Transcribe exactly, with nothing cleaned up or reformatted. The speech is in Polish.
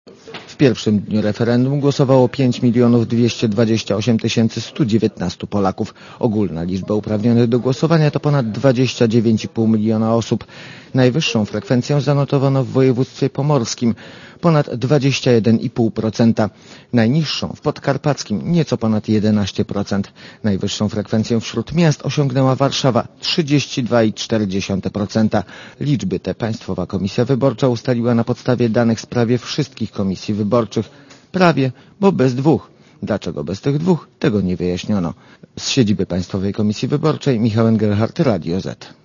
W pierwszym dniu referendum głosowało pięć milionów dwieście dwadzieścia osiem tysięcy sto dziewiętnaście Polaków. Ogólna liczba uprawnionych do głosowania to ponad dwadzieścia dziewięć i pół miliona osób. Najwyższą frekwencję zanotowano w województwie pomorskim, ponad dwadzieścia jeden i pół procent. Najniższą w podkarpackim, nieco ponad jedenaście procent. Najwyższą frekwencję wśród miast osiągnęła Warszawa, trzydzieści dwa i cztery procent. Liczby te Państwowa Komisja Wyborcza ustaliła na podstawie danych z prawie wszystkich komisji wyborczych. Prawie, bo bez dwóch. Dlaczego bez tych dwóch? Tego nie wyjaśniono. Z siedziby Państwowej Komisji Wyborczej Michał Engelhardt, Radio Z.